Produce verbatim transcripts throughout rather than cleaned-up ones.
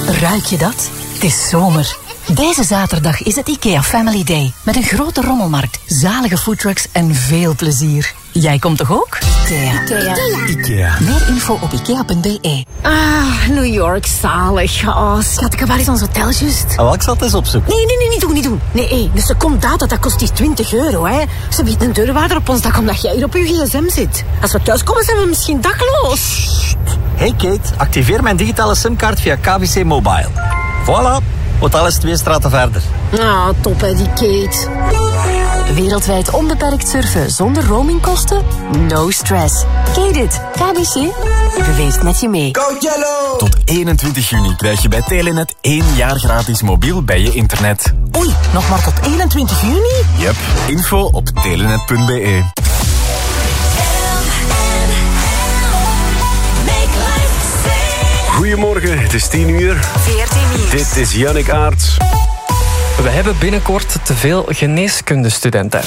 Ruik je dat? Het is zomer. Deze zaterdag is het IKEA Family Day. Met een grote rommelmarkt, zalige foodtrucks en veel plezier. Jij komt toch ook? IKEA. IKEA. IKEA. Meer info op ikea punt b e. Ah, New York, zalig. Oh, schat, ik heb waar is ons hotel juist? Oh, ik zal het eens opzoeken. Nee, nee, nee, niet doen, niet doen. Nee, hey, dus een data, dat kost die twintig euro, hè. Ze biedt een deurwaarder op ons dak omdat jij hier op je gsm zit. Als we thuiskomen zijn we misschien dakloos. Hey Kate, activeer mijn digitale simkaart via K B C Mobile. Voilà, hotel is twee straten verder. Ah, top hè, die Kate. Wereldwijd onbeperkt surfen zonder roamingkosten? No stress. Kate it. K B C. Beweegt met je mee. Go Yellow! Tot eenentwintig juni krijg je bij Telenet één jaar gratis mobiel bij je internet. Oei, nog maar tot eenentwintig juni? Yep, info op telenet punt b e. Goedemorgen, het is tien uur. veertien nieuws. Dit is Jannik Aerts. We hebben binnenkort te veel geneeskundestudenten.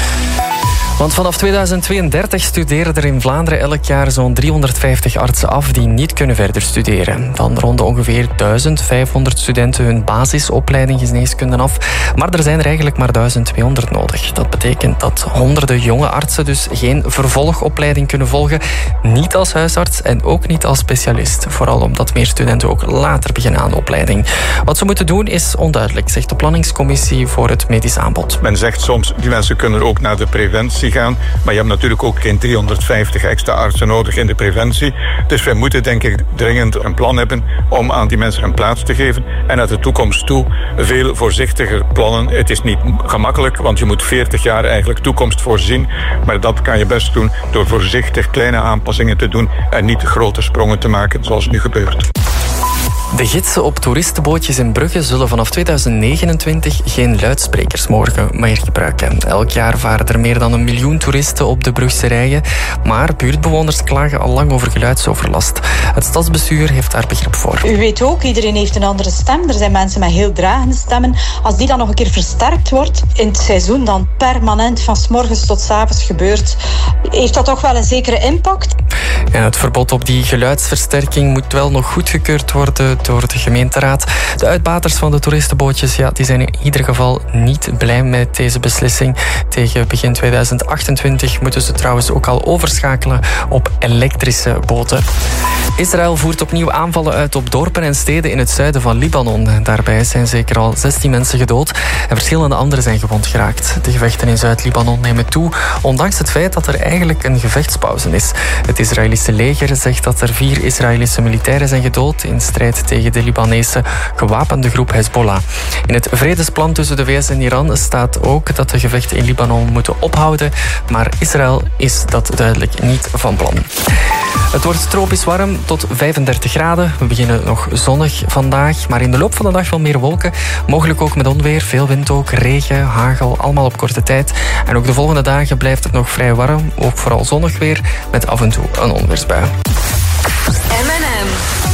Want vanaf tweeduizend tweeëndertig studeren er in Vlaanderen elk jaar zo'n driehonderdvijftig artsen af die niet kunnen verder studeren. Dan ronden ongeveer duizend vijfhonderd studenten hun basisopleiding geneeskunde af. Maar er zijn er eigenlijk maar duizend tweehonderd nodig. Dat betekent dat honderden jonge artsen dus geen vervolgopleiding kunnen volgen. Niet als huisarts en ook niet als specialist. Vooral omdat meer studenten ook later beginnen aan de opleiding. Wat ze moeten doen is onduidelijk, zegt de planningscommissie voor het medisch aanbod. Men zegt soms, die mensen kunnen ook naar de preventie gaan, maar je hebt natuurlijk ook geen driehonderdvijftig extra artsen nodig in de preventie. Dus wij moeten denk ik dringend een plan hebben om aan die mensen een plaats te geven en naar de toekomst toe veel voorzichtiger plannen. Het is niet gemakkelijk, want je moet veertig jaar eigenlijk toekomst voorzien, maar dat kan je best doen door voorzichtig kleine aanpassingen te doen en niet grote sprongen te maken zoals nu gebeurt. De gidsen op toeristenbootjes in Brugge zullen vanaf tweeduizend negenentwintig geen luidsprekers mogen meer gebruiken. Elk jaar varen er meer dan een miljoen toeristen op de Brugse rijen, maar buurtbewoners klagen al lang over geluidsoverlast. Het stadsbestuur heeft daar begrip voor. U weet ook, iedereen heeft een andere stem. Er zijn mensen met heel dragende stemmen. Als die dan nog een keer versterkt wordt, in het seizoen dan permanent van 's morgens tot 's avonds gebeurt, heeft dat toch wel een zekere impact. En het verbod op die geluidsversterking moet wel nog goedgekeurd worden door de gemeenteraad. De uitbaters van de toeristenbootjes ja, die zijn in ieder geval niet blij met deze beslissing. Tegen begin tweeduizend achtentwintig moeten ze trouwens ook al overschakelen op elektrische boten. Israël voert opnieuw aanvallen uit op dorpen en steden in het zuiden van Libanon. Daarbij zijn zeker al zestien mensen gedood en verschillende anderen zijn gewond geraakt. De gevechten in Zuid-Libanon nemen toe, ondanks het feit dat er eigenlijk een gevechtspauze is. Het Israëlische leger zegt dat er vier Israëlische militairen zijn gedood in strijd tegen de Libanese gewapende groep Hezbollah. In het vredesplan tussen de V S en Iran staat ook dat de gevechten in Libanon moeten ophouden, maar Israël is dat duidelijk niet van plan. Het wordt tropisch warm tot vijfendertig graden. We beginnen nog zonnig vandaag, maar in de loop van de dag wel meer wolken. Mogelijk ook met onweer, veel wind ook, regen, hagel, allemaal op korte tijd. En ook de volgende dagen blijft het nog vrij warm, ook vooral zonnig weer, met af en toe een onweersbui. M en M.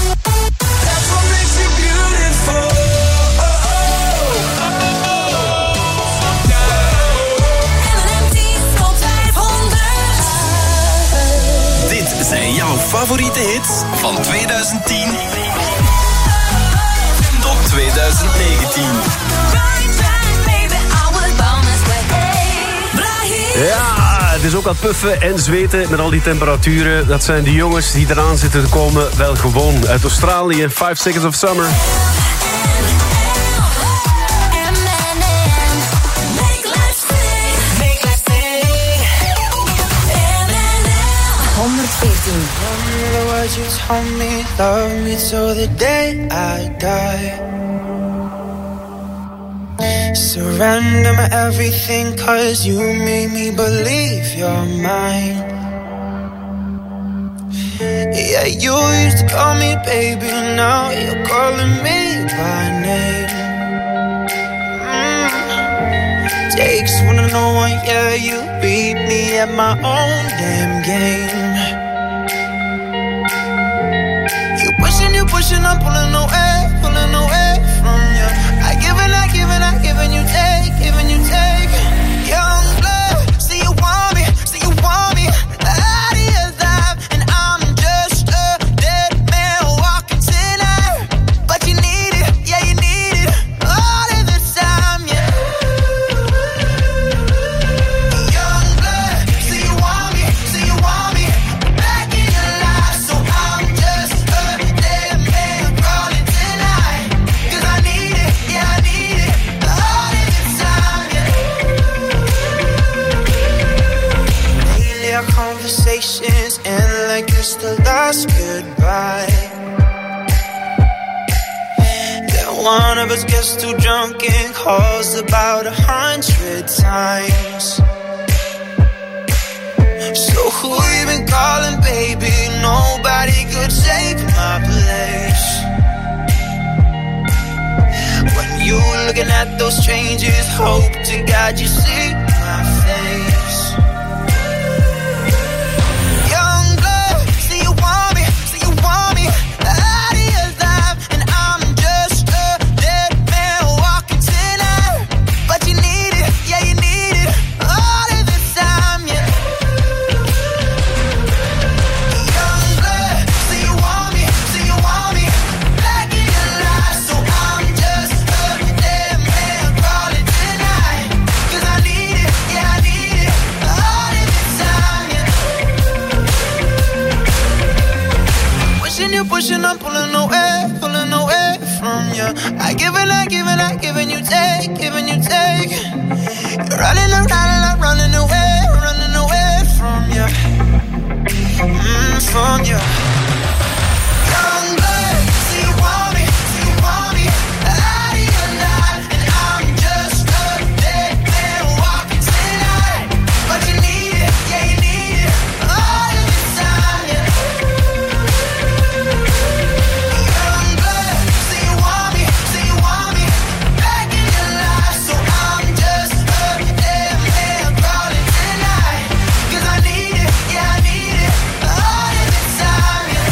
Zijn jouw favoriete hits van tweeduizend tien tot tweeduizend negentien. Ja, het is ook al puffen en zweten met al die temperaturen. Dat zijn die jongens die eraan zitten te komen wel gewoon. Uit Australië, Five Seconds of Summer. honderdveertien. The words you told me, love me till the day I die. Surrender my everything, cause you made me believe you're mine. Yeah, you used to call me baby, now you're calling me by name. Mm. Takes one to know one, yeah, you beat me at my own damn game. You pushing, I'm pulling away, pulling away from you. I give and I give and I give and you take, give and you take. Young blood, say you want me, say you want me. Out of your life, and I'm just a dead man walking tonight. But you need one of us gets too drunk and calls about a hundred times. So who you been calling, baby? Nobody could take my place. When you looking at those strangers, hope to God you see my face. Young blood, say you want me, say you want me out of your life, and I'm just a dead man walking tonight. But you need it, yeah you need it all of the time, yeah. Young blood, say you want me, say you want me back in your life, so I'm just a dead man calling tonight. 'Cause I need it, yeah I need it all of the time, yeah. Pushing you, pushing, I'm pulling away, pulling away from you. I give and I give and I give and you take, giving you take. You're running around and I'm running away, running away from you, mm, from you. Young blood, say you want me, say you want me out of your life, and I'm just a dead man walking tonight. But you need it, yeah you need it all of the time, yeah. Young blood, say you want me, say you want me back in your life, so I'm just a dead man calling tonight. 'Cause I need it, yeah I need it all of the time, yeah.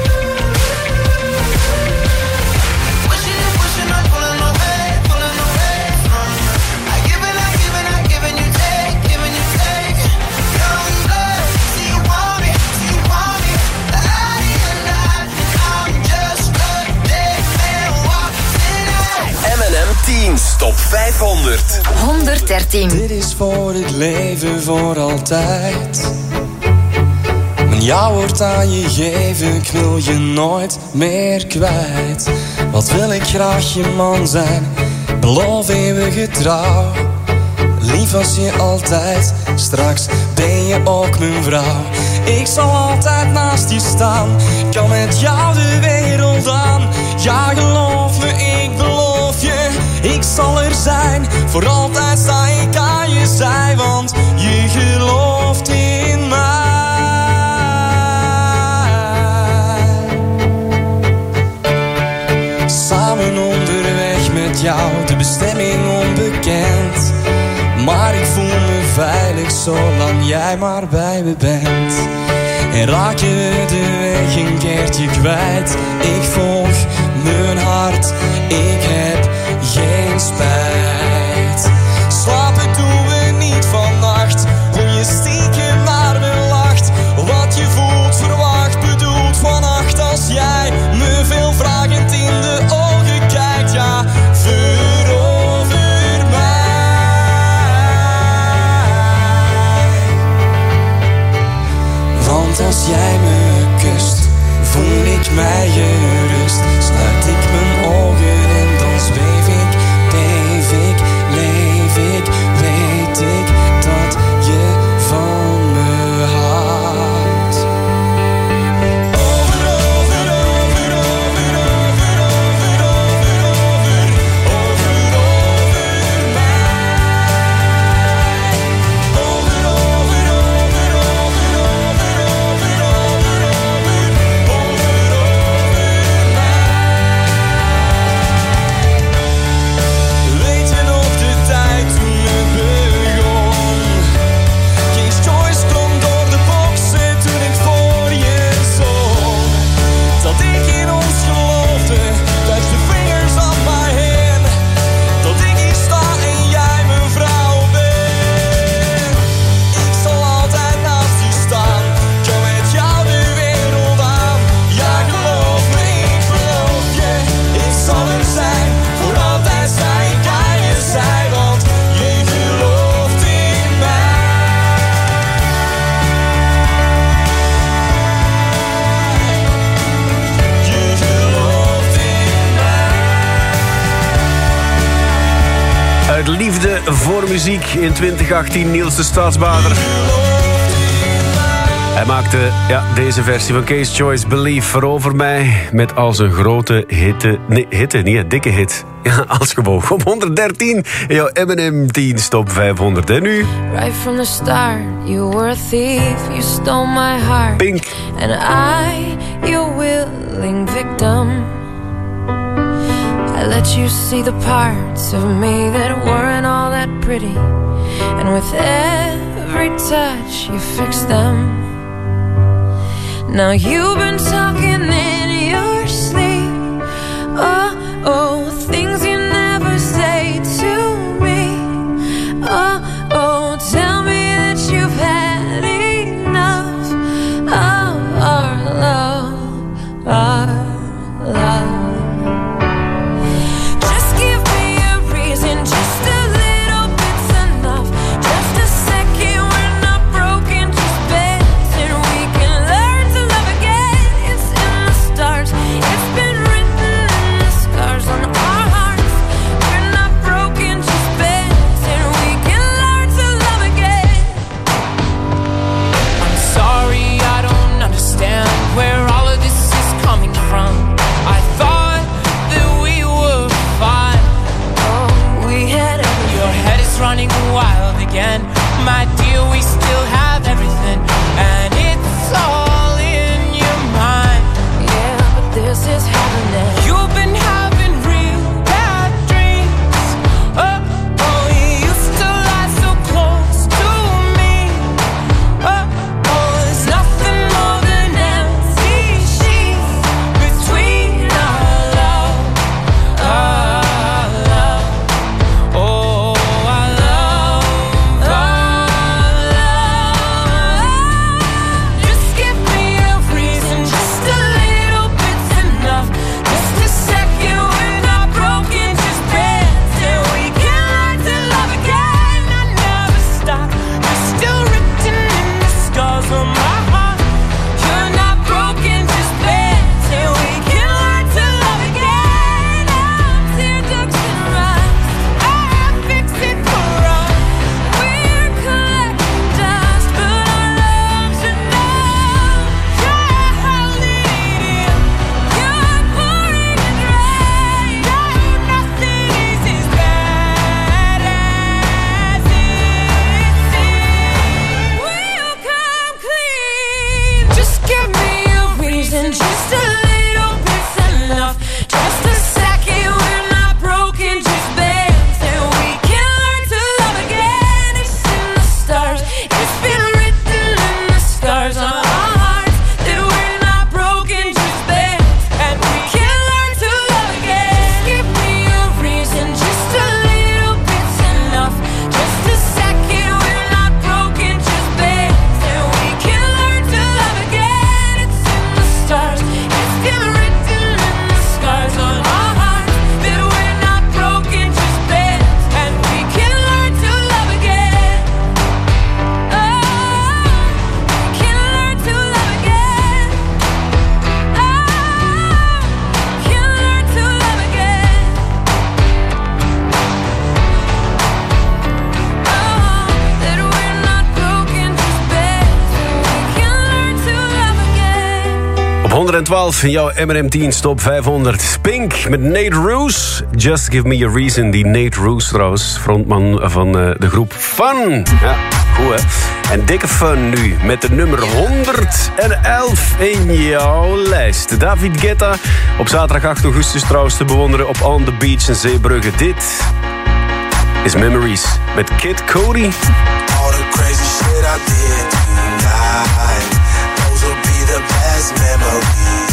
Pushing and pushing, I'm pulling away, pulling away from you. I give and I give and I give and you take, giving you take. Young blood, say you want me, say you want me out of your life, and I'm just a dead man walking tonight. M en M Teens Top vijfhonderd. honderddertien. Dit is voor het leven voor altijd. Mijn jou wordt aan je geven, ik wil je nooit meer kwijt. Wat wil ik graag je man zijn, beloof eeuwige trouw. Lief als je altijd, straks ben je ook mijn vrouw. Ik zal altijd naast je staan, kan met jou de wereld aan. Ja geloof me, ik beloof je, ik zal er zijn. Voor altijd sta ik aan je zij, want je gelooft in mij. Samen onderweg met jou, de bestemming onbekend. Maar ik voel me veilig zolang jij maar bij me bent. En raak je de weg een keertje kwijt, ik volg mijn hart, ik heb geen spijt. Slapen doen we niet vannacht, hoe je stiekem naar me lacht. Wat je voelt, verwacht, bedoelt vannacht als jij me veel vragend in de ogen kijkt. Ja, verover mij. Want als jij me kust, voel ik mij gerust. Sluit ik mijn ogen en dan zweef ik, beef ik, leef ik. Weet ik dat je van me houdt. Over, over, over, over, over, over, over, over, over, over mij. Over, over, over, over, over, over, over, over, over mij. Weet je nog de tijd toen het begon? King's Choice klonk door de boxen toen ik voor je zong. Dat ik in ons geloofde, touch the fingers on my hand. Dat ik hier sta en jij mijn vrouw bent. Ik zal altijd naast je staan, kan met jou de wereld aan. Ja geloof me, ik beloof je, ik zal er zijn. Voor altijd sta ik aan je zij, want je gelooft in mij. Je gelooft in mij. Uit liefde voor muziek in twintig achttien Niels de Stadsbader. Hij maakte ja, deze versie van Case Choice, Believe, Verover mij, met als een grote hitte, nee, hitte, niet een dikke hit. Ja, als gewoog op honderddertien in jouw M en M tien Top vijfhonderd. En nu? Right from the start, you were a thief, you stole my heart. Pink. And I, your willing victim. I let you see the parts of me that weren't all that pretty. And with every touch, you fixed them. Now you've been talking in your sleep. Oh, oh, things you never say to me. Oh, oh, tell me that you've had enough of our love, our love. Running wild again, my dear, we still have everything, and it's all in your mind. Yeah, but this is happening. You've been having real bad dreams. Oh, oh, you used to lie so close to me. Oh, oh, there's nothing more than empty sheets between our love, our love. Oh, honderdtwaalf in jouw M en M tien Top vijfhonderd. Pink met Nate Roos. Just Give Me A Reason. Die Nate Roos trouwens, frontman van uh, de groep Fun. Ja, goed hè. En dikke Fun nu met de nummer hondердelf in jouw lijst. David Guetta op zaterdag acht augustus trouwens te bewonderen op On The Beach in Zeebrugge. Dit is Memories met Kid Cody. All the crazy shit I did tonight, those will be the best memories.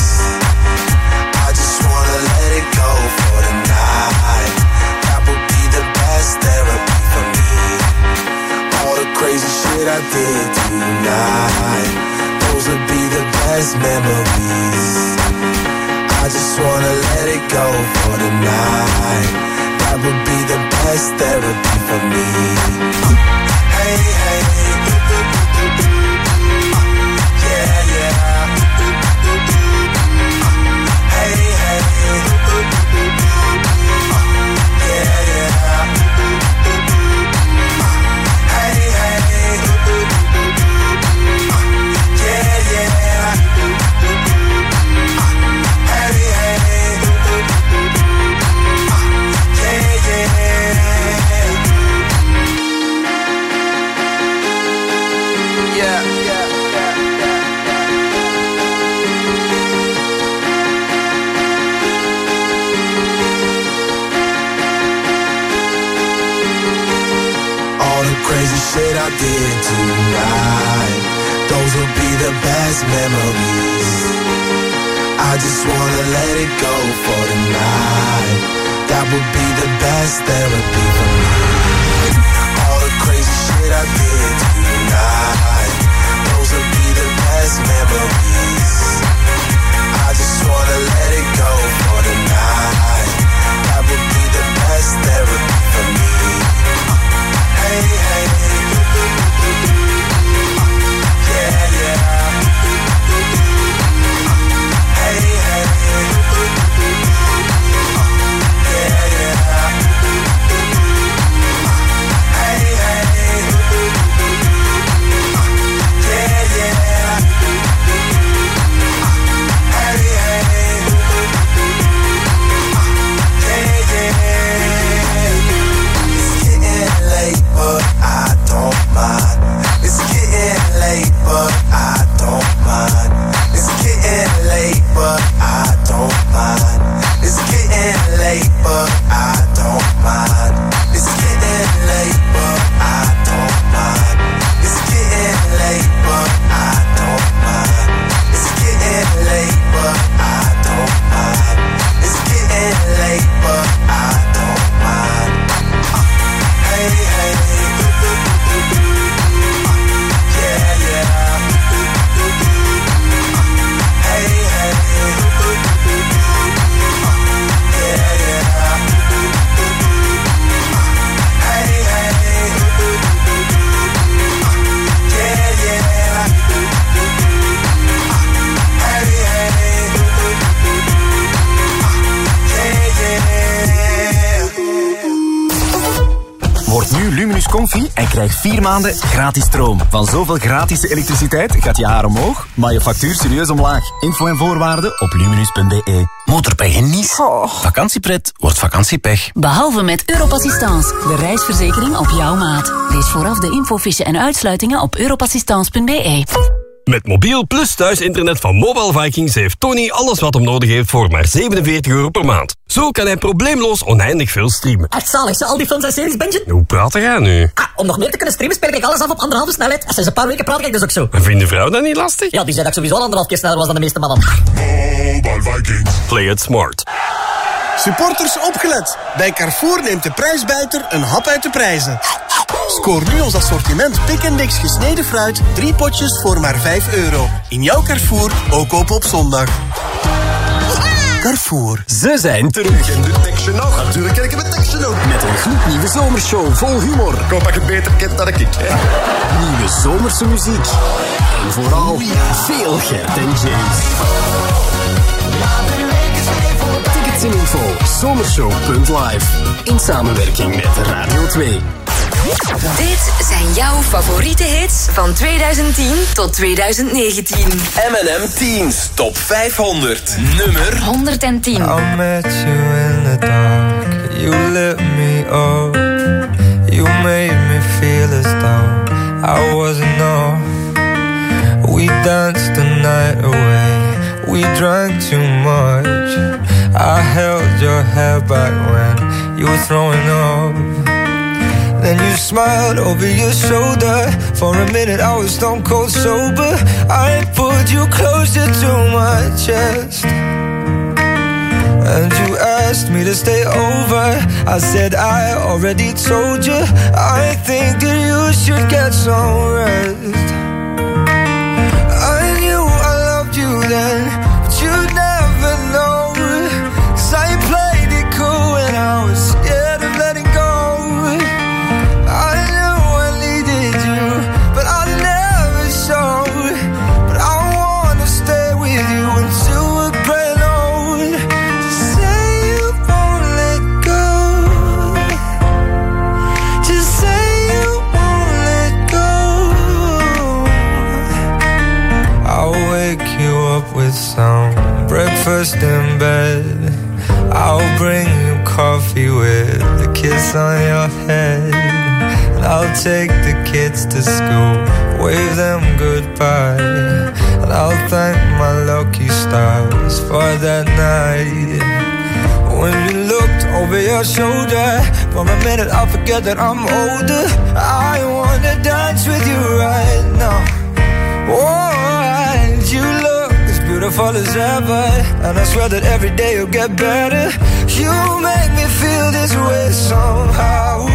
I just wanna let it go for the night. That would be the best therapy for me. All the crazy shit I did tonight, those will be the best memories. I just wanna let it go for the night. That would be the best therapy for me. Hey, hey, yeah, yeah. Hey, hey, yeah, yeah. Hey, hey, yeah, yeah. crazy shit I did tonight. Those will be the best memories. I just wanna let it go for tonight. That would be the best therapy for me. All the crazy shit I did tonight. Those will be the best memories. I just wanna let it go for tonight. That would be the best therapy for me. Hey, hey, yeah, yeah. Hey, hey, yeah, yeah. Hey, hey, yeah, yeah. Hey, hey, yeah, yeah. It's getting late, but I don't mind. It's getting late, but I don't mind. It's getting late, but I don't mind. It's getting late, but I don't mind. It's getting late, but I don't mind. It's getting late, but I don't mind. It's getting late, but I don't mind. It's getting late, but I don't mind. Hey, hey, yeah, yeah. Hey, hey, yeah, yeah. Hey, hey, yeah, yeah. Hey, Word nu Luminus Comfy en krijg vier maanden gratis stroom. Van zoveel gratis elektriciteit gaat je haar omhoog, maar je factuur serieus omlaag. Info en voorwaarden op luminus punt b e. Motorpech en Nice. Oh. Vakantiepret wordt vakantiepech. Behalve met Europassistance, de reisverzekering op jouw maat. Lees vooraf de infofiche en uitsluitingen op europassistance punt b e. Met mobiel plus thuisinternet van Mobile Vikings heeft Tony alles wat hem nodig heeft voor maar zevenenveertig euro per maand. Zo kan hij probleemloos oneindig veel streamen. Echt zalig, zo al die films en series, Benji. Hoe praat jij nu? Ah, om nog meer te kunnen streamen speel ik alles af op anderhalve snelheid. En sinds een paar weken praat ik dus ook zo. En vindt de vrouw dat niet lastig? Ja, die zei dat ik sowieso anderhalf keer sneller was dan de meeste mannen. Mobile Vikings. Play it smart. Supporters opgelet. Bij Carrefour neemt de prijsbijter een hap uit de prijzen. Scoor nu ons assortiment Pick and Mix gesneden fruit. Drie potjes voor maar vijf euro. In jouw Carrefour, ook open op zondag. Carrefour. Ze zijn terug. En de tekstje nog. Natuurlijk ken ik het tekstje nog. Met een gloednieuwe zomershow vol humor. Ik hoop dat je het beter kent dan ik. Hè? Nieuwe zomerse muziek. En vooral veel Gert en James. Tickets en info zomershow punt live. In samenwerking met Radio twee. Dit zijn jouw favoriete hits van twintig tien tot twintig negentien. M en M Teens Top vijfhonderd. Nummer honderdtien. I met you in the dark. You lit me up. You made me feel as though I wasn't off. We danced the night away. We drank too much. I held your hair back when you were throwing up. Then you smiled over your shoulder. For a minute I was stone cold sober. I pulled you closer to my chest. And you asked me to stay over. I said I already told you. I think that you should get some rest. I knew I loved you then, but you'd never know. 'Cause I played it cool and I was scared of letting go. I knew I needed you, but I never showed. But I wanna stay with you until we're growing old. Just say you won't let go. Just say you won't let go. I'll wake you up with some breakfast in bed. I'll bring you coffee with a kiss on your head. And I'll take the kids to school, wave them goodbye. And I'll thank my lucky stars for that night. When you looked over over your shoulder. For a minute I'll forget that I'm older. I wanna dance with you right now. Oh, and you look as beautiful as ever, and I swear that every day you'll get better. You make me feel this way somehow.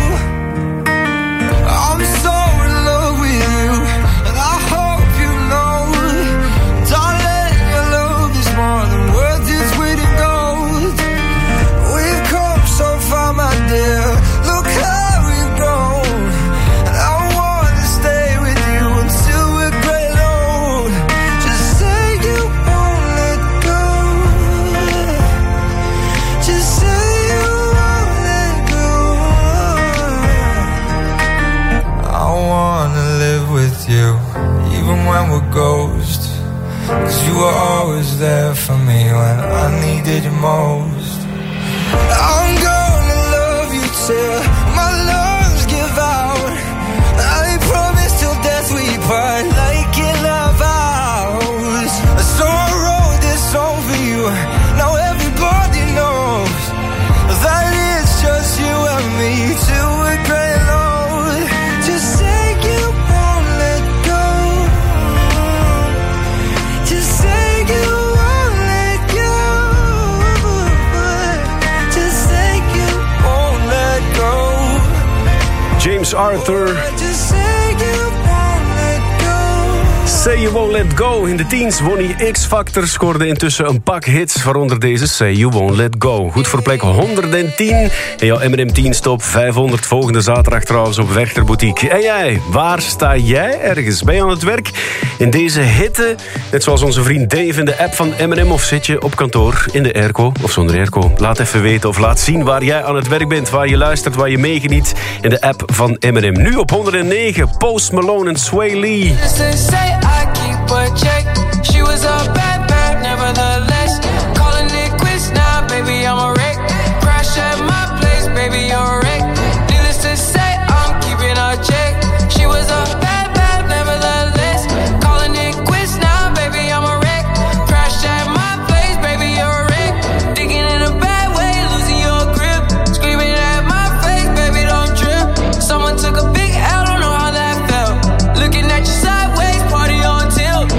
I'm so in love with you, and I hope you know, darling, your love is more than worth its weight in gold. We've come so far, my dear, look how we've grown, and I want to stay with you until we're grey old. Just say you won't let go. Just say you won't let go. I wanna live with you, even when we're ghosts. Cause you were always there for me when I needed you most. I'm gonna love you till my lungs give out. I promise till death we part, like in our vows. So I wrote this song for you, now everybody knows that it's just you and me till we're grey and old. Just say you won't let go. Just say you won't let go. Just say you won't let go. James Arthur. Just say you won't let go. Say You Won't Let Go. In de teens won hij X-Factor, scoorde intussen een pak hits, waaronder deze Say You Won't Let Go. Goed voor plek honderdtien in jouw M en M tien Top vijfhonderd. Volgende zaterdag trouwens op Werchter Boutique. En jij, waar sta jij ergens? Ben je aan het werk in deze hitte? Net zoals onze vriend Dave in de app van M en M, of zit je op kantoor in de airco of zonder airco? Laat even weten of laat zien waar jij aan het werk bent, waar je luistert, waar je meegeniet in de app van M en M. Nu op honderdnegen, Post Malone en Sway Lee. I keep a check. She was a bad, bad, nevertheless. Calling it quits now, baby, I'm a wreck. Crash at my place, baby, you're a wreck. Needless to say, I'm keeping a check. She was a bad, bad, nevertheless. Calling it quits now, baby, I'm a wreck. Crash at my place, baby, you're a wreck. Digging in a bad way, losing your grip. Screaming at my face, baby, don't trip. Someone took a big L, don't know how that felt. Looking at you sideways, party on tilt.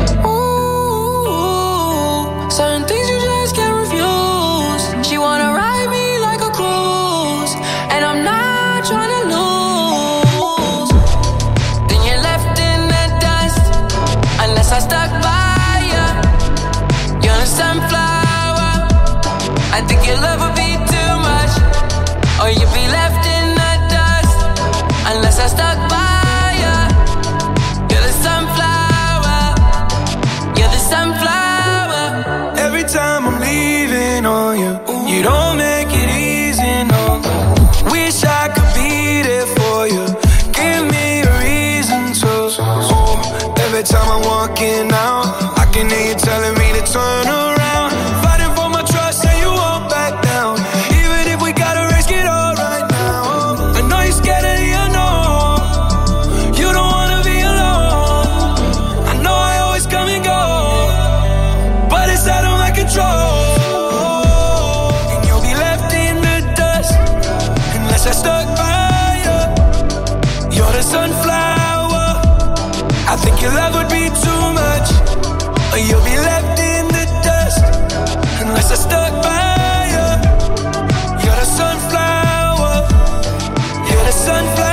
Ooh, certain things you just can't refuse. She wanna ride me like a cruise, and I'm not trying to lose. Then you're left in the dust, unless I stuck by you. You're a sunflower. I think your love would be too much, or you'd be left in the dust, unless I stuck by you. You're the sunflower. You're the sunflower. Every time I'm leaving on you, you don't make it easy, no. Wish I could be there for you. Give me a reason to. Oh, every time I'm walking out, I can hear you telling me to turn around. Fighting for my trust and you won't back down. Even if we gotta risk it all right now. I know you're scared of the unknown. You don't wanna be alone. I know I always come and go, but it's out of my control. And you'll be left in the dust unless I stuck by you. You're the sunflower. I think your love would be too much, or you'll be left in the dust unless I stuck by you. You're the sunflower. You're the sunflower.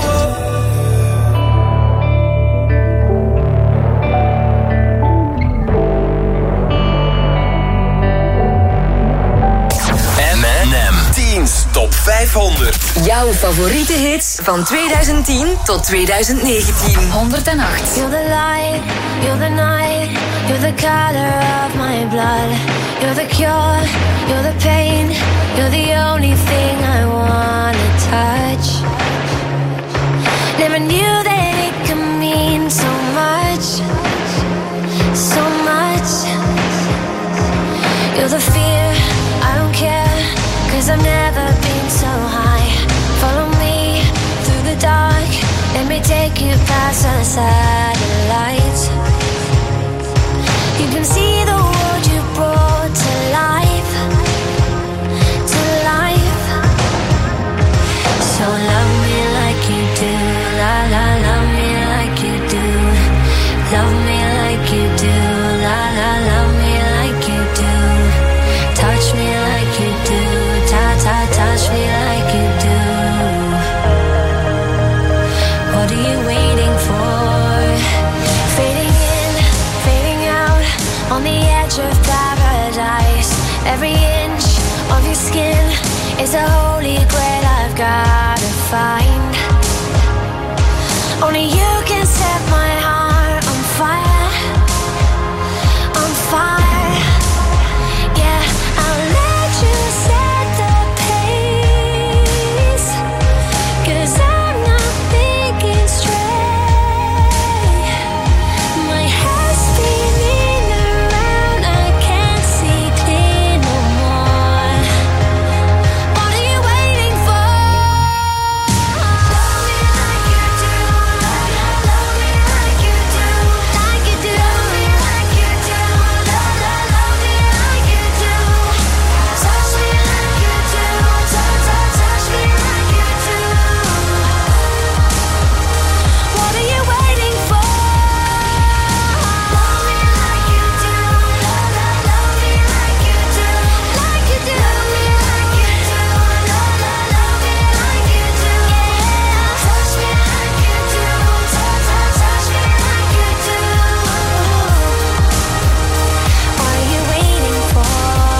M en M tien Top vijfhonderd. Jouw favoriete hits van twintig tien tot twintig negentien. honderdacht. You're the light, you're the night, you're the color of my blood. You're the cure, you're the pain, you're the only thing I wanna touch. Never knew that it could mean so much, so much. You're the fear, I don't care, cause I've never been so high. Follow me through the dark, let me take you past the satellites. You can see the world you brought to life, to life. is a holy grail I've gotta find. Only you can set my heart on fire, on fire. Yeah, I'll let you set the pace, 'cause I'm not thinking straight. My head's spinning around, I can't see clear no more. What are you waiting for? Love me like you do, love, love, love me like you do, like you do. Love me like you do, love, love, love me like you do. Touch me like you do, touch, touch, touch me like you do. What are you waiting for? Love me like you do, love, love, love me like you do, like you do. Love me like you do, love, love, love me like you do. Yeah, touch me like you do, touch, touch, touch me like you do. What are you waiting for?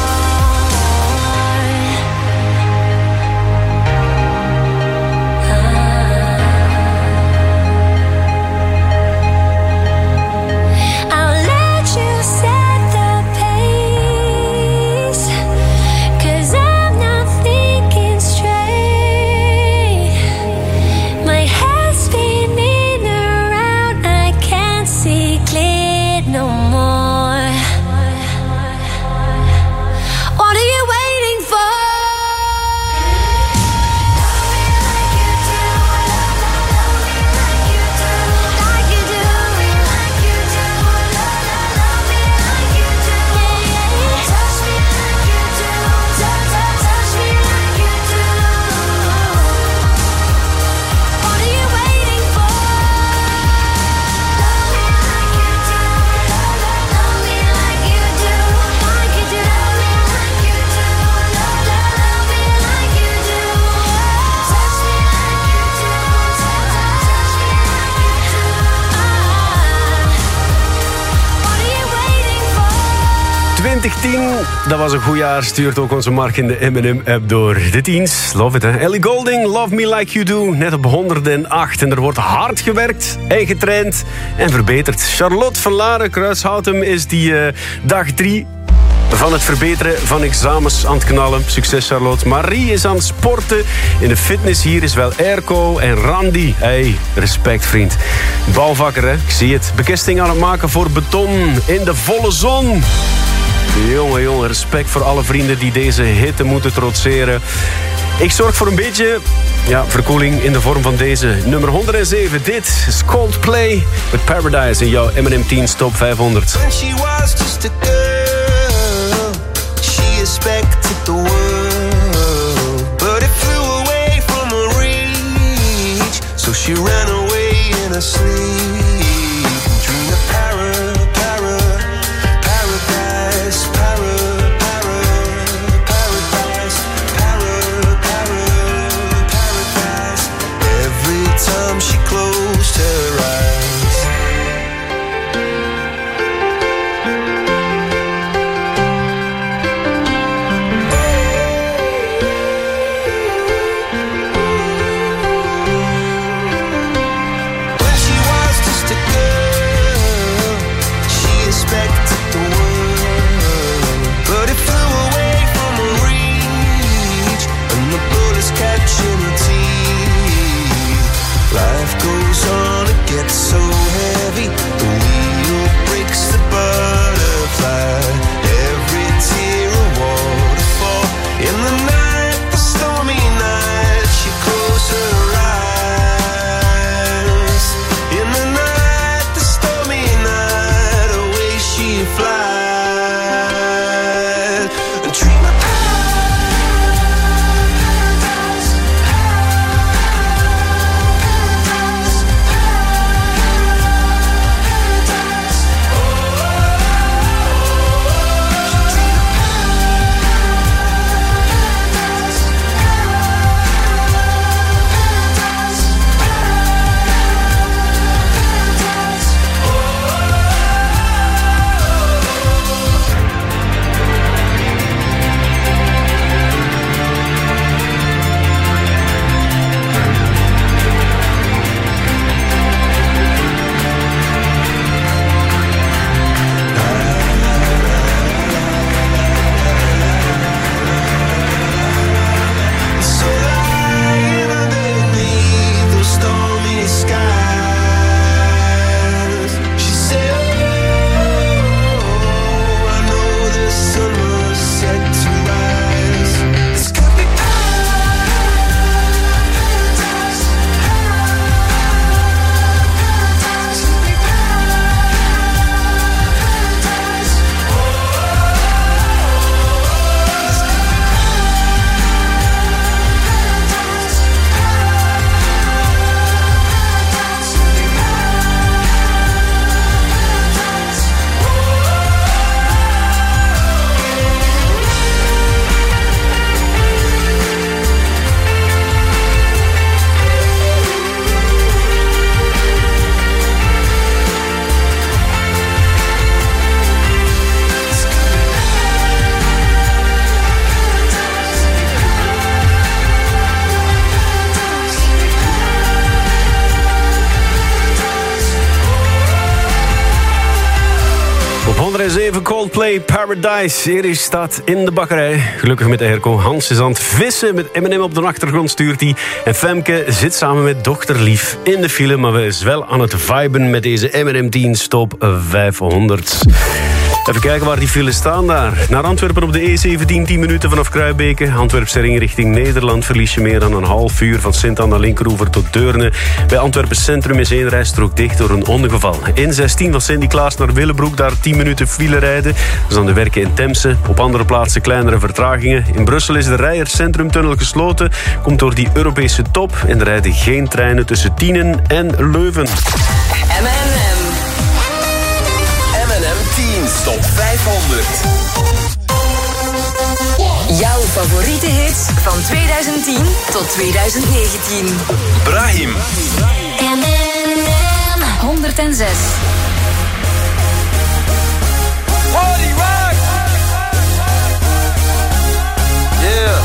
I'll let you set the pace, 'cause I'm not thinking straight. My head's spinning around, I can't see clear no more. What are you waiting for? Love me like you do, love, love, love me like you do, like you do. Love me like you do, love, love, love me like you do. Yeah, touch me like you do, touch, touch, touch me like you do. What are you waiting for? Love me like you do, love, love, love me like you do, like you do. Love me like you do, love, love, love me like you do. Touch me like you do, touch, touch, touch me like you do. What are you waiting for? twintig tien, dat was een goed jaar. Stuurt ook onze Mark in de M en M-app door. De tiens, love it hè. Ellie Goulding, Love Me Like You Do. Net op honderdacht. En er wordt hard gewerkt en getraind en verbeterd. Charlotte van Laren, Kruishoutem, is die uh, dag drie van het verbeteren van examens aan het knallen. Succes Charlotte. Marie is aan het sporten. In de fitness hier is wel Erco en Randy. Hey, respect vriend. Bouwvakker hè, ik zie het. Bekesting aan het maken voor beton in de volle zon. Jongen, jongen, respect voor alle vrienden die deze hitte moeten trotseren. Ik zorg voor een beetje ja, verkoeling in de vorm van deze. Nummer honderdzeven, dit is Coldplay met Paradise in jouw M en M tien Top vijfhonderd. When she was just a girl, she expected the world, but it flew away from her reach, so she ran away in her sleep. Dreamed of para, para, paradise, para, para, paradise, para, para, paradise. Every time she closed her eyes. When she was bij zeven Coldplay Paradise. Hier is staat in de bakkerij. Gelukkig met de airco. Hans is aan het vissen. Met M en M op de achtergrond stuurt hij. En Femke zit samen met dochter Lief in de file. Maar we is wel aan het viben met deze M en M tien Stop vijfhonderd. Even kijken waar die files staan daar. Naar Antwerpen op de E zeventien, tien minuten vanaf Kruibeke. Antwerpse ring richting Nederland verlies je meer dan een half uur. Van Sint-Anna Linkeroever tot Deurne. Bij Antwerpen Centrum is één rijstrook dicht door een ongeval. N zestien van Sint-Niklaas naar Willebroek. Daar tien minuten file rijden. Dat is aan de werken in Temse. Op andere plaatsen kleinere vertragingen. In Brussel is de Reijer Centrumtunnel gesloten. Komt door die Europese top. En er rijden geen treinen tussen Tienen en Leuven. M en M. M en M tien Stop vijfhonderd. Jouw favoriete hits van twintig tien tot twintig negentien. Brahim. M en M honderdzes. Party rock! Yeah.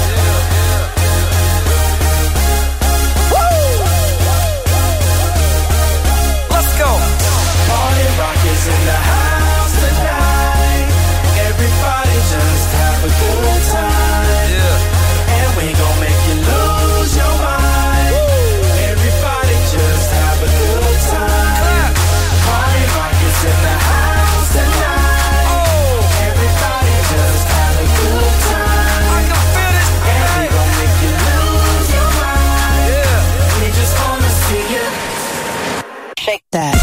Woo! Let's go. Party rock is in the house tonight. Everybody just have a good time. Yeah. And we gon' make you lose your mind. Woo! Everybody just have a good time. Clap. Party rock is in the house tonight. Oh. Everybody just have a good time. I can feel this. And we gon' make you lose your mind. Yeah. We just wanna see you shake that.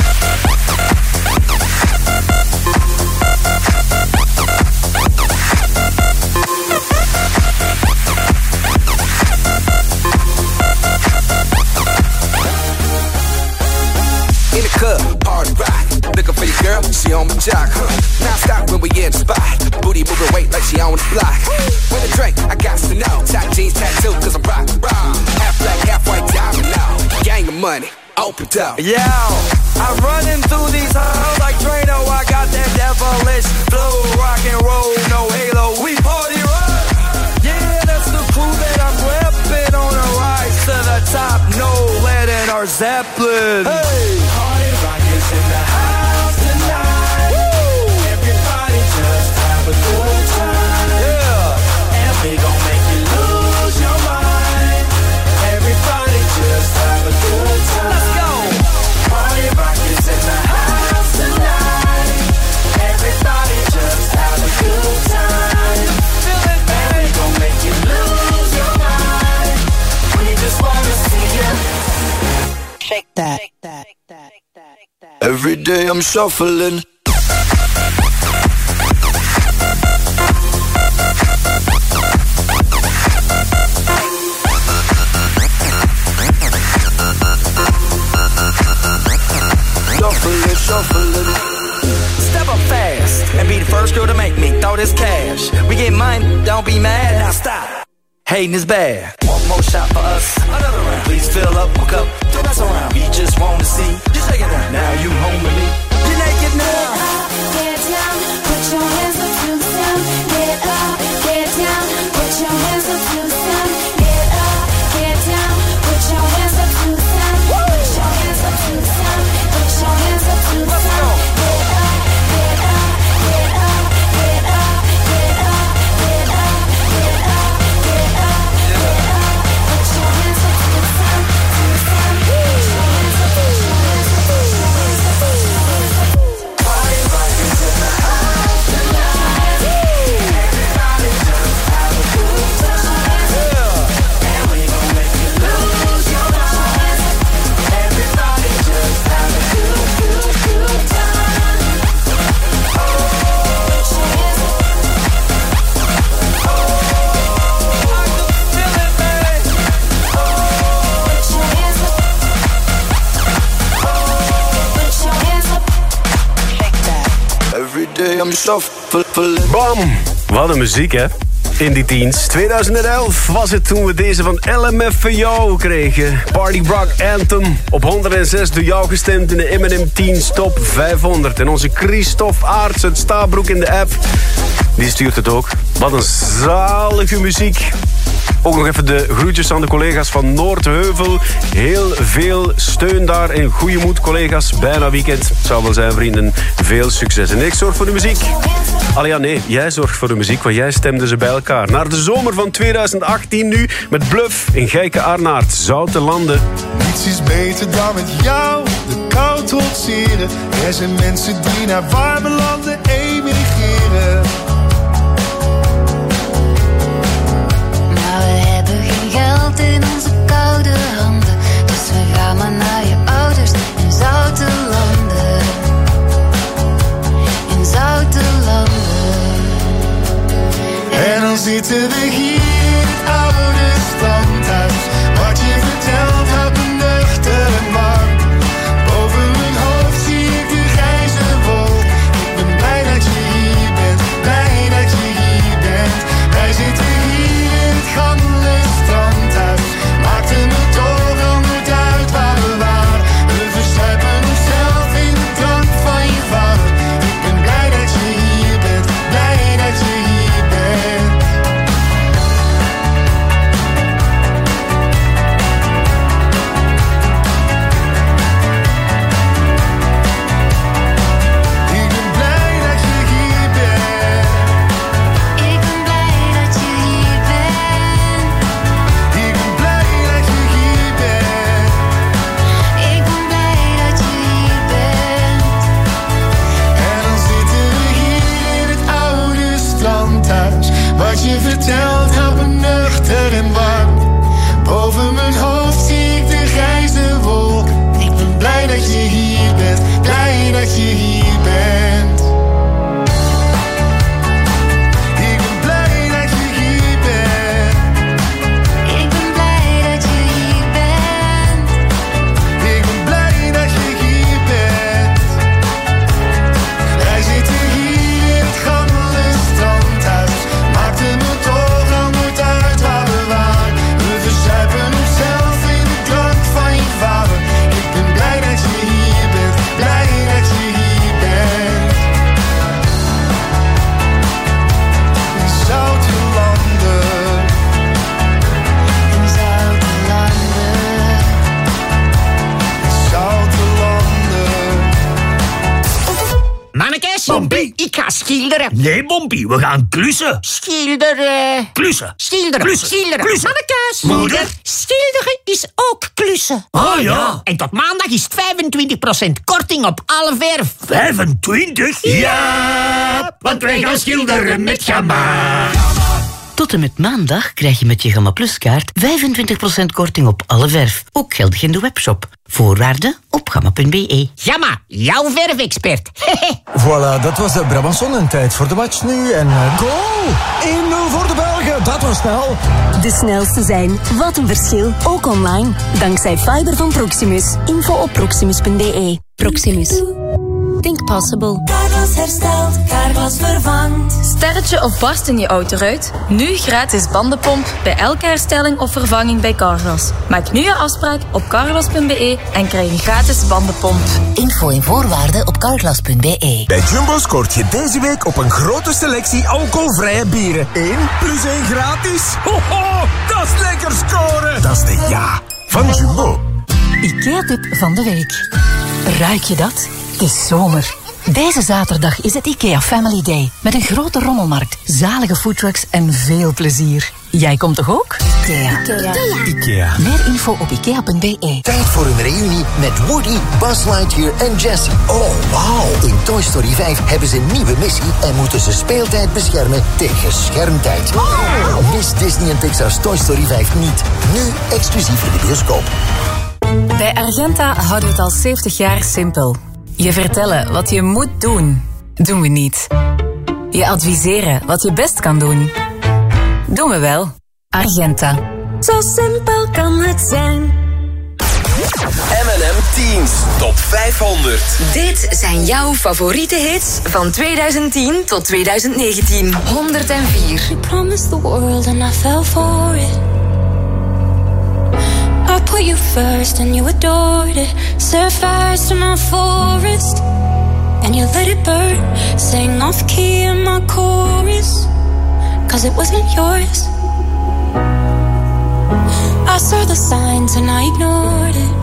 In the club, party rock. Looking for your girl, she on my jock. Huh. Now stop when we in the spot. Booty moving weight like she on the block. With a drink, I got to know. Top jeans tattoo, cause I'm rock, rock. Half black, half white diamond now. Gang of money, open up. Yeah, I'm running through these halls like Drano. I got that devilish flow, rock and roll, no halo. We party rock. Yeah, that's the crew that I'm repping on a rise to the top. No lead in our Zeppelin. Hey, party rock is in the house tonight. Woo! Everybody just have a good time. Yeah, and we gon' make you lose your mind. Everybody just have a good time. Let's go. Party rock is in the house tonight. Everybody just have a good time. Feel it, baby. And we gon' make you lose your mind. We just wanna see you shake that. Every day I'm shuffling. Shuffling, shuffling. Step up fast and be the first girl to make me throw this cash. We get mine, don't be mad. Now stop. Hating is bad. One more shot for us. Another round. Please fill up my cup. Don't mess around. We just wanna see you shake it down. Now you home with me. You naked now. Get down, put your hands up to the sound. Get up, get down, put your hands up to the sound. Get up, get down, put your hands up to the sound. Put your hands up to the sound. Put your hands up to the sound. Get up, get up, get up, get up, get up, get up, get up, get up, get up. Put your hands up to the sound, to the sound. Put your hands up, put your hands up, put your hands up, put your hands up. Party rock is in the house tonight. Everybody just have a good time. Yeah. And we gon' make you lose your mind. Everybody just have a good, good, good time. Oh, put your hands up. Oh, I can feel it, baby. Oh, Put your hands up. Oh, put your hands up. shake that. Every day I'm shuffling. Bam! Wat een muziek, hè? In die teens. twintig elf was het toen we deze van L M F V O kregen. Party Rock Anthem. Op honderdzes door jou gestemd in de M en M tien Stop vijfhonderd. En onze Christophe Aarts uit Stabroek in de app, die stuurt het ook. Wat een zalige muziek. Ook nog even de groetjes aan de collega's van Noordheuvel. Heel veel steun daar en goede moed, collega's. Bijna weekend. Het zou wel zijn, vrienden. Veel succes. En ik zorg voor de muziek. Allee, ja, nee, jij zorgt voor de muziek, want jij stemde ze bij elkaar. Naar de zomer van twintig achttien nu, met Bluff in Gijke-Arnaert, Zoute Landen. Niets is beter dan met jou de kou trotseren. Er zijn mensen die naar warme landen emigreren. Maar we hebben geen geld in onze koude handen, dus we gaan maar naar je ouders in Zoute Landen. In Zoute Landen. En dan zitten we hier in het oude standhuis. Wat je vertelt houdt me nuchter en warm. Boven mijn hoofd zie ik de grijze wolk. Ik ben blij dat je hier bent, blij dat je hier bent. Wij zitten hier in het gammele standhuis. Maakte me toch al nooit uit waar we waren. We verzuipen onszelf in de drank van je vader. Ik ben blij dat je hier bent, blij dat je hier bent. Wat je vertelt houdt me nuchter en warm. Boven mijn hoofd zie ik de grijze wolk. Ik ben blij dat je hier bent, blij dat je hier bent. Ik ben blij dat je hier bent. Ik ben blij dat je hier bent. Ik ben blij dat je hier bent. Wij zitten hier in het gammele standhuis. Maakte me toch al nooit uit waar we waren. We verzuipen onszelf in de drank van je vader. Ik ben blij dat je hier bent, blij dat je hier bent. In Zoute Landen. In Zoute Landen. In Zoute Landen. Mannekes, Bompie. ik ga schilderen. Nee, Bompie, we gaan klussen. Schilderen. Klussen. Schilderen. Klussen. Schilderen. Klussen. Mannekes. Moeder. Schilderen is ook klussen. Oh ja. En tot maandag is het vijfentwintig procent korting op alle verf. vijfentwintig? Ja, want wij gaan schilderen met Gamma. Tot en met maandag krijg je met je Gamma Plus kaart vijfentwintig procent korting op alle verf. Ook geldig in de webshop. Voorwaarden op gamma punt b e. Gamma, jouw verfexpert. Voilà, dat was de Brabanson en tijd voor de match nu. En uh, goal! één nul voor de Belgen, dat was snel. De snelste zijn, wat een verschil, ook online. Dankzij fiber van Proximus. Info op proximus punt b e. Proximus. Think possible. Carglass herstelt, Carglass vervangt. Sterretje of barst in je autoruit? Nu gratis bandenpomp bij elke herstelling of vervanging bij Carglass. Maak nu je afspraak op carglass punt b e en krijg een gratis bandenpomp. Info en voorwaarden op carglass punt b e. Bij Jumbo scoort je deze week op een grote selectie alcoholvrije bieren. één plus één gratis. Ho, ho, dat is lekker scoren. Dat is de ja van Jumbo. IKEA-tip van de week. Ruik je dat? Het is zomer. Deze zaterdag is het IKEA Family Day. Met een grote rommelmarkt, zalige foodtrucks en veel plezier. Jij komt toch ook? IKEA. IKEA. IKEA. Meer info op ikea punt b e. Tijd voor een reunie met Woody, Buzz Lightyear en Jessie. Oh, wauw. In Toy Story vijf hebben ze een nieuwe missie en moeten ze speeltijd beschermen tegen schermtijd. Oh. Mis Disney en Pixar's Toy Story vijf niet. Nu exclusief in de bioscoop. Bij Argenta houden we het al zeventig jaar simpel. Je vertellen wat je moet doen, doen we niet. Je adviseren wat je best kan doen, doen we wel. Argenta. Zo simpel kan het zijn. M en M Teens Top vijfhonderd. Dit zijn jouw favoriete hits van twintig tien tot twintig negentien. honderdvier. You promised the world and I fell for it. I put you first and you adored it. Set fires to my forest and you let it burn. Sang off key in my chorus, cause it wasn't yours. the signs and I ignored it.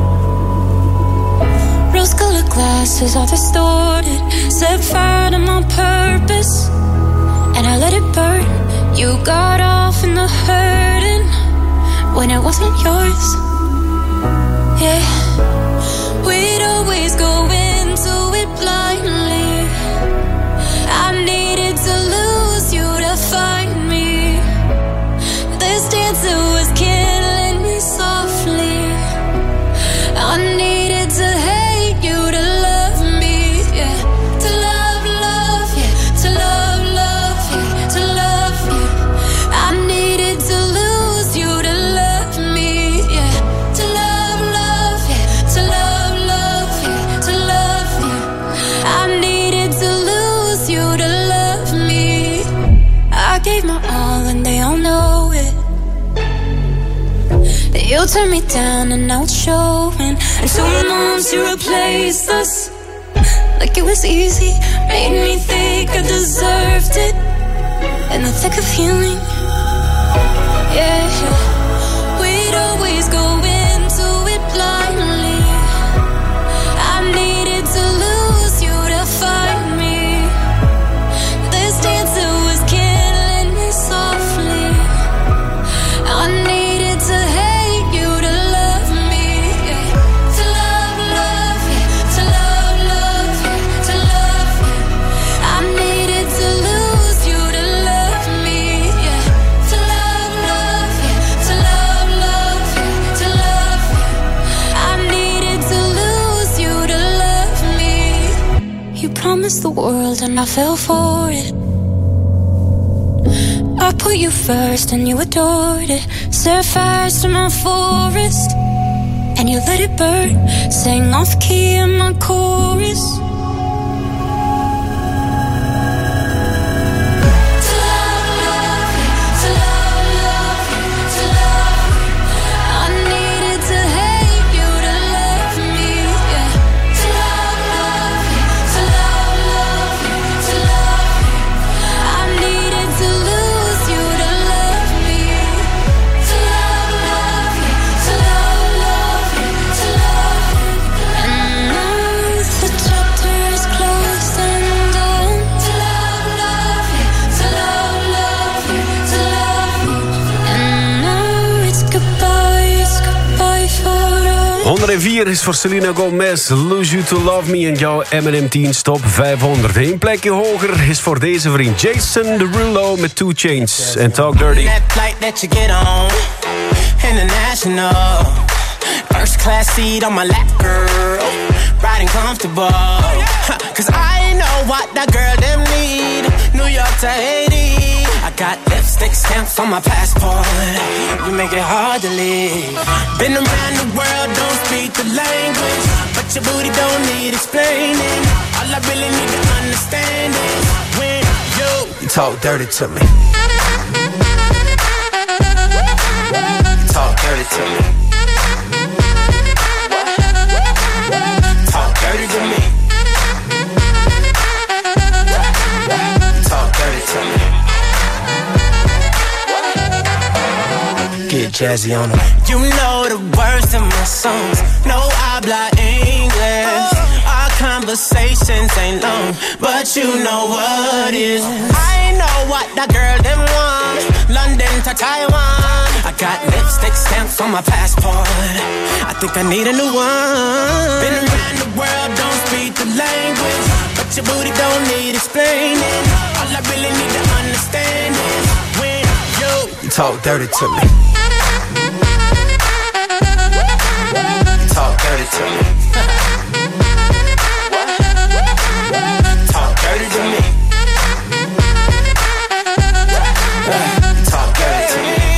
Rose-colored glasses are distorted. Set fire to my purpose and I let it burn. You got off in the hurting when it wasn't yours. Yeah, we'd always go into it blindly. I needed to lose you to find me. This dancer was killing me softly. I needed to hate you to love me, yeah. To love, love, yeah. To love, love, yeah. To love, yeah. I needed to lose you to love me, yeah. To love, love, yeah. To love, love, yeah. To love, yeah. I needed to lose you to love me. I gave my all and they all know it. You turned me down and now it's showing. And two months you replaced us like it was easy. Made me think I deserved it in the thick of healing. Yeah, we'd always go into it blindly. I needed to lose you to find me. This dancer was killing me softly. I needed to hate you to love me, yeah. To love, love, yeah. To love, love, yeah. To love, yeah. I needed to lose you to love me, yeah. To love, love, yeah. To love, love, yeah. To love, yeah. I needed to lose you to love me. You promised the world and I fell for it. I put you first and you adored it. Set fires to my forest and you let it burn. Sang off key in my chorus. To love, love, yeah. To love, love, yeah. To love, yeah. I needed to hate you to love me, yeah. To love, love, yeah. To love, love, yeah. To love, yeah. I needed to lose you to love me. To love, love, yeah. To love, love, yeah. To love, yeah. And now the chapter is closed and done. To love, love, yeah. To love, love, yeah. To love, yeah. And now it's goodbye, it's goodbye for us. honderdvier is voor Selena Gomez. Lose You To Love Me. En jouw M en M tien Top vijfhonderd. Eén plekje hoger is voor deze vriend Jason Derulo met two Chainz en Talk Dirty. That flight that you get on, international. First class seat on my lap, girl. Riding comfortable. Cause I know what that girl them need. New York to Haiti. I got lipstick stamps on my passport. You make it hard to leave. Been around the world, don't speak the language, but your booty don't need explaining. All I really need to understand is when you, you talk dirty to me. You talk dirty to me. Talk dirty to me. Talk dirty to me. Get jazzy on them. You know the words to my songs. No habla English. Our conversations ain't long, but you know what is. I know what that girl them want. London to Taiwan. I got lipstick stamps on my passport. I think I need a new one. Been around the world, don't speak the language, but your booty don't need explaining. All I really need to understand is when you, you talk dirty to me. Talk dirty to me. Talk dirty to me. Talk dirty to me.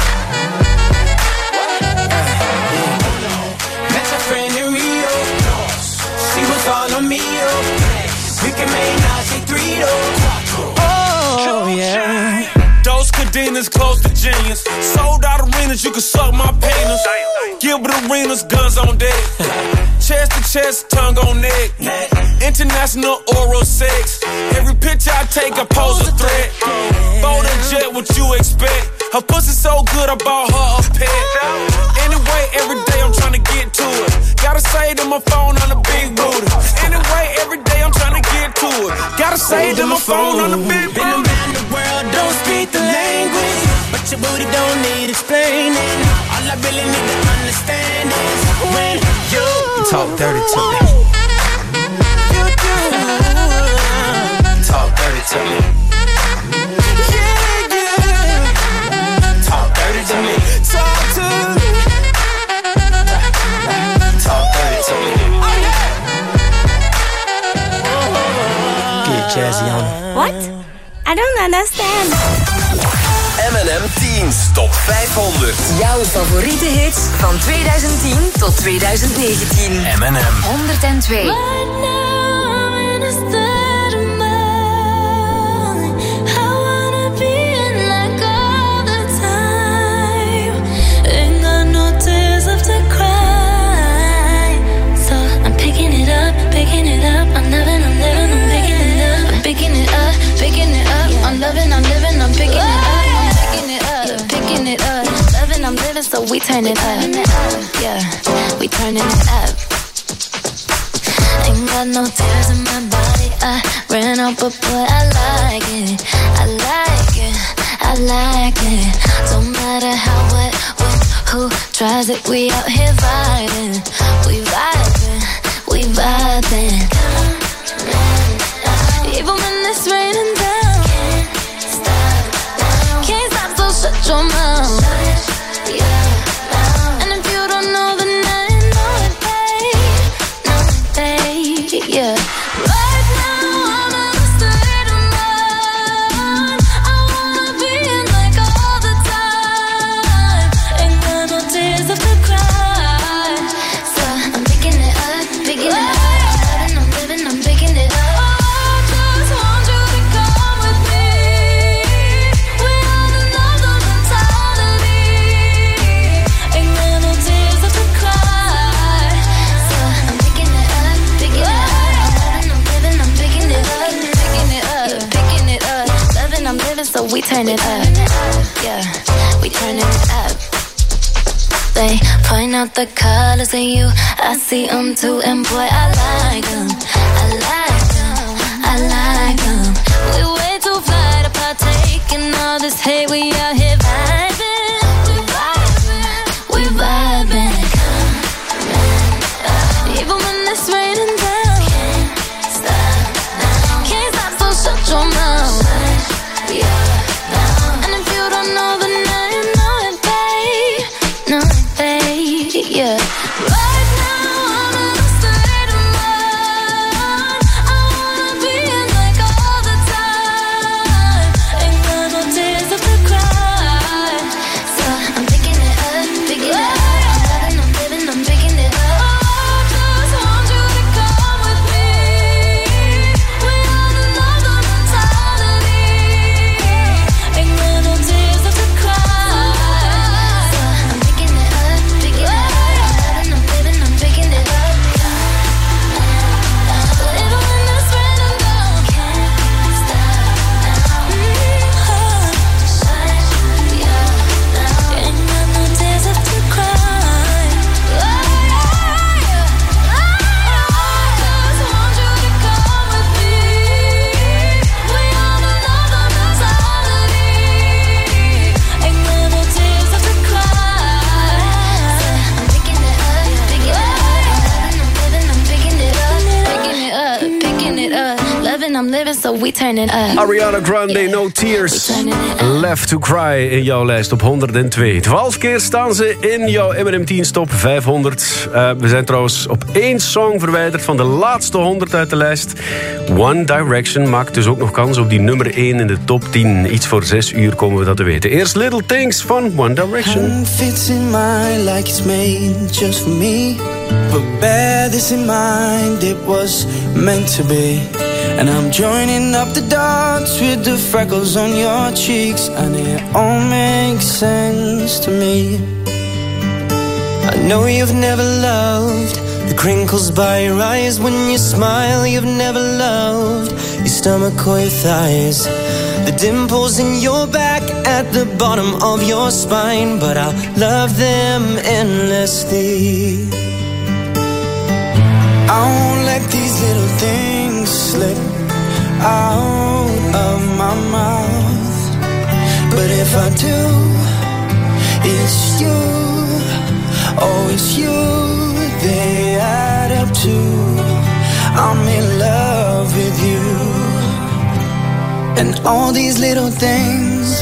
Met my friend in Rio. She was all on me. We can make Nazi three though. Oh yeah. Those cadenas close to genius. Sold out arenas, you can suck my penis. Gilbert Arenas, guns on deck. Chest to chest, tongue on neck. International oral sex. Every picture I take, I pose a threat. Bold and jet, what you expect? Her pussy so good, I bought her a pet. my phone on the big booty. Anyway, every day I'm trying to get to it. Gotta say to my phone on the big booty. Been around the world, don't speak the language, but your booty don't need explaining. All I really need to understand is when you talk dirty to me. You do. Talk dirty to me. Yeah, yeah. Talk dirty to me. Talk to me. Talk dirty to me. Oh yeah. Get jazzy on it. What? I don't understand. M en M Teens Top vijfhonderd. Jouw favoriete hits van twintig tien tot twintig negentien. M en M honderdtwee. Picking it up, I'm living, I'm living, I'm picking it up. I'm picking it up, picking it up. I'm loving, I'm living, I'm picking it up. I'm picking it up, picking it up. Loving, I'm living, so we turn it up. Yeah, we turning it up. Ain't got no tears in my body. I ran out, but boy, I like it. I like it, I like it. Don't matter how, what, when, who tries it. We out here vibing, we vibing. We vibing. Even when it's raining down, can't stop, can't stop, so shut your mouth. And if you don't know, then I know it, babe. Know it, babe, yeah. Right now I'm in a state of mind. I wanna be in like all the time. Ain't got no tears left to cry. So I'm picking it up, picking it up. I'm loving, I'm living, I'm picking it up. Oh, I just want you to come with me. We are another mentality. Ain't got no tears left to cry. So I'm picking it up, picking it up. I'm loving, I'm living, I'm picking it up, picking it up, picking it up. Loving, I'm living, so we turn it up. Yeah, we turning it up. They point out the colors in you, I see them too, and boy, I like them, I like them, I like them. We way too fly to partake in all this hate, we out here vibing, we vibing, we vibing. Even when it's raining down, can't stop, can't stop, so shut your mouth. And if you don't know, then I know it, babe, know it, babe, yeah. Right now I'm in a state of mind. I wanna be in like all the time. Ain't got no tears left to cry. So I'm picking it up, picking it up. I'm loving, I'm living, I'm picking it up. Oh, I just want you to come with me. We are another mentality. Ain't got no tears left to cry. So I'm picking it up, picking it up. I'm loving, I'm living, I'm picking it up. Even when it's raining down, can't stop. Ain't got no tears left to cry. I just want you to come with me. We on another mentality. Ain't got no tears left to cry. I'm picking it up, picking it up. I'm living, I'm picking it up, picking it up, picking it up. Loving, I'm living, so we turn it up. Ariana Grande, No Tears Left to Cry in jouw lijst op honderdtwee. Twaalf keer staan ze in jouw M en M Teens Top vijfhonderd. Uh, we zijn trouwens op één song verwijderd van de laatste honderd uit de lijst. One Direction maakt dus ook nog kans op die nummer één in de top tien. Iets voor zes uur komen we dat te weten. Eerst Little Things van One Direction. Heaven fits in mine like it's made just for me. But bear this in mind, it was meant to be. And I'm joining up the dots with the freckles on your cheeks, and it all makes sense to me. I know you've never loved the crinkles by your eyes when you smile. You've never loved your stomach or your thighs, the dimples in your back at the bottom of your spine. But I'll love them endlessly. I won't let these little things slip out of my mouth. But if I do, it's you, oh it's you, they add up to I'm in love with you. And all these little things.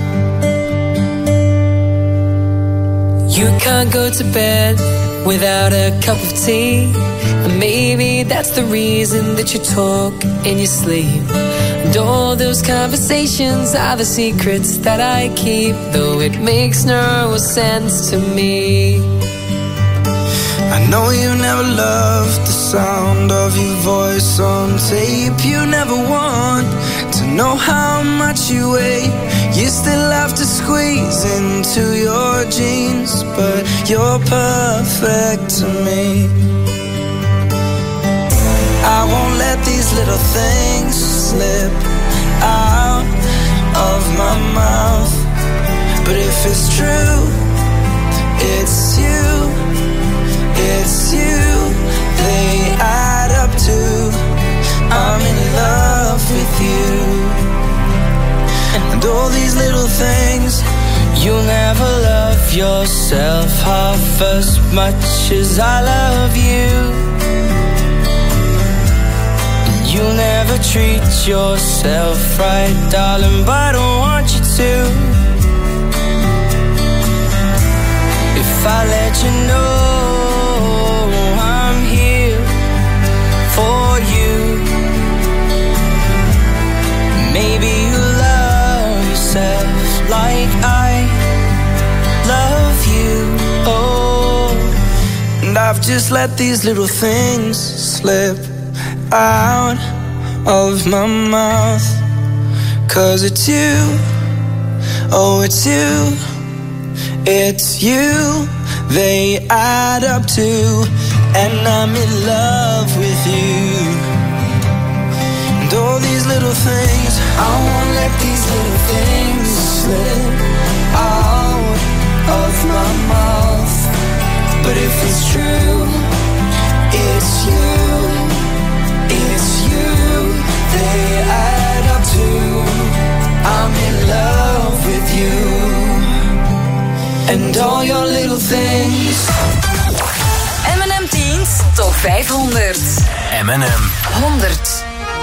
You can't go to bed without a cup of tea. And maybe that's the reason that you talk in your sleep. And all those conversations are the secrets that I keep, though it makes no sense to me. I know you never loved the sound of your voice on tape. You never want to know how much you weigh. You still have to squeeze into your jeans, but you're perfect to me. I won't let these little things slip out of my mouth. But if it's true, it's you, it's you, they add up to I'm in love with you. And all these little things. You'll never love yourself half as much as I love you. You'll never treat yourself right, darling, but I don't want you to. If I let you know I'm here for you, maybe you'll love yourself like I love you. Oh, and I've just let these little things slip out of my mouth. Cause it's you, oh it's you, it's you, they add up to, and I'm in love with you. And all these little things, I won't let these little things slip out of my mouth. But if it's true, it's you, it's you, they add up to I'm in love with you. And all your little things. M en M Teens Top vijfhonderd. M en M honderd.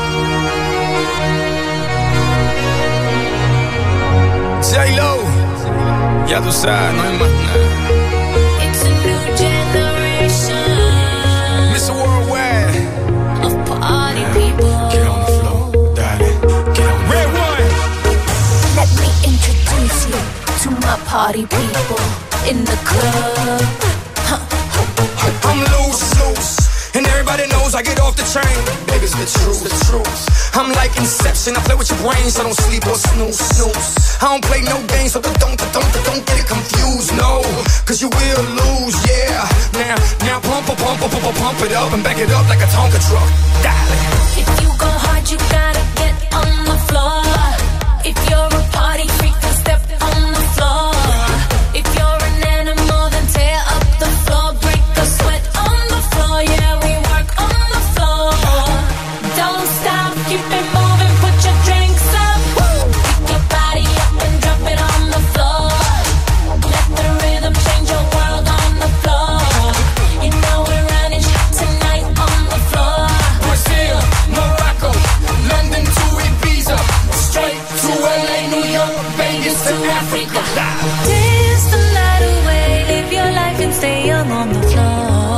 J-Lo, ya tú sabes, no hay más nada. It's a new generation. mister Worldwide of party people. Get on the floor, darling. Get on the Red one. Let me introduce you to my party people in the club. Huh. I'm loose, loose, and everybody knows I get off the train. Baby's the truth, the truth. I'm like Inception, I play with your brains, I don't sleep or snooze, snooze. I don't play no games, so don't, don't, don't, don't get it confused, no. Cause you will lose, yeah. Now, now pump, pump, pump, pump, pump it up and back it up like a Tonka truck, darling. If you go hard, you gotta get on the floor. If you're a party freak, then step on the floor. If you're an animal, then tear up the floor. Break a sweat on the floor, yeah, we work on the floor. Don't stop, keep it moving, put your drinks up. Pick your body up and drop it on the floor. Let the rhythm change your world on the floor. You know we're running shit tonight on the floor. Brazil, Morocco, London to Ibiza, straight to L A, New York, Vegas to Africa. Dance the night away, live your life and stay young on the floor.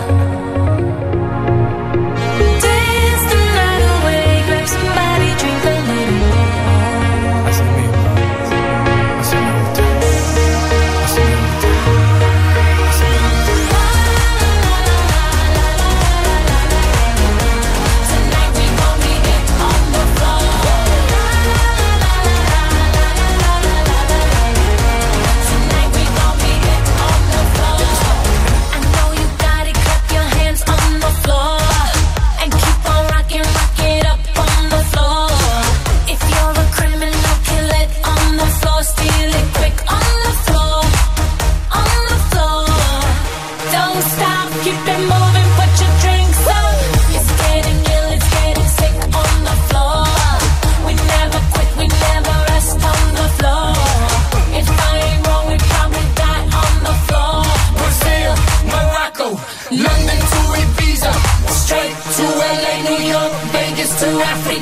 Dance the night away, grab somebody, drink a little more. Así mismo, así me gusta, así me gusta, así me gusta. Tonight we gon' be it on the floor. Tonight we gon' be it on the floor.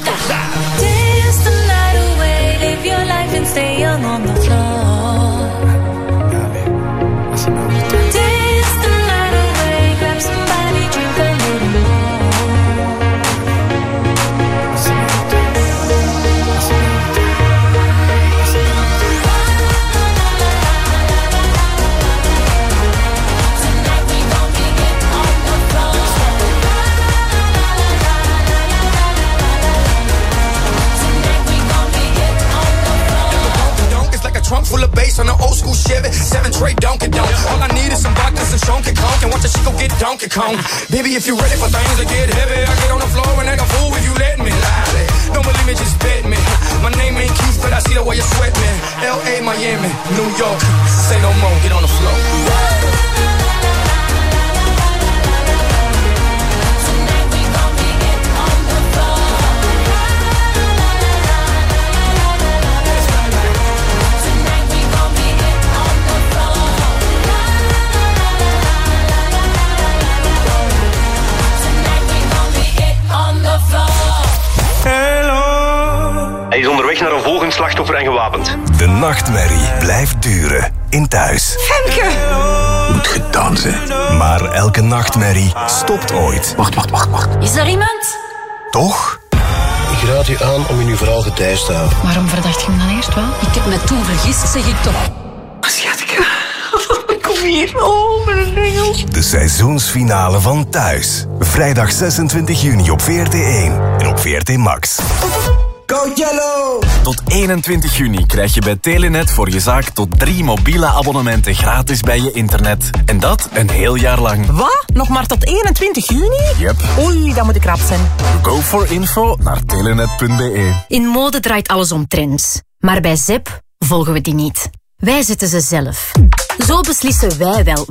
Señorita. Dance the night away, live your life and stay young on the floor. Dance the night away, grab somebody, drink a little more. Tonight we gon' be get on the floor. Tonight we gon' be get on the floor. Donk is like a trunk full of bass on an old school Chevy. Seven tray Donkey Donk. All I need is some vodka, some Shonky Conk, and watch a chico get Donkey Kong. Baby, if you ready for things to get heavy, I get on the floor and act a fool if you let me. Lie. Don't believe me, just bet me. My name ain't Keith, but I see the way you sweat me. L A, Miami, New York. Say no more, get on the floor. Tonight we gon' be get on the floor. Tonight we gon' be get on the floor. Tonight we gon' be get on the floor. Hij is onderweg naar een volgend slachtoffer en gewapend. De nachtmerrie blijft duren in thuis. Femke! Moet gedaan zijn. Maar elke nachtmerrie stopt ooit. Wacht, wacht, wacht, wacht. Is er iemand? Toch? Ik raad u aan om in uw verhaal gedijst te houden. Waarom verdacht je hem dan eerst wel? Ik heb me toen vergist, zeg ik toch. Schatje, kom hier. Oh, mijn engel. De seizoensfinale van Thuis. Vrijdag zesentwintig juni op V R T één en op V R T Max. Go Yellow! Tot eenentwintig juni krijg je bij Telenet voor je zaak tot drie mobiele abonnementen gratis bij je internet. En dat een heel jaar lang. Wat? Nog maar tot eenentwintig juni? Yep. Oei, dat moet ik rap zijn. Go voor info naar telenet punt b e. In mode draait alles om trends. Maar bij Zep volgen we die niet. Wij zetten ze zelf. Zo beslissen wij wel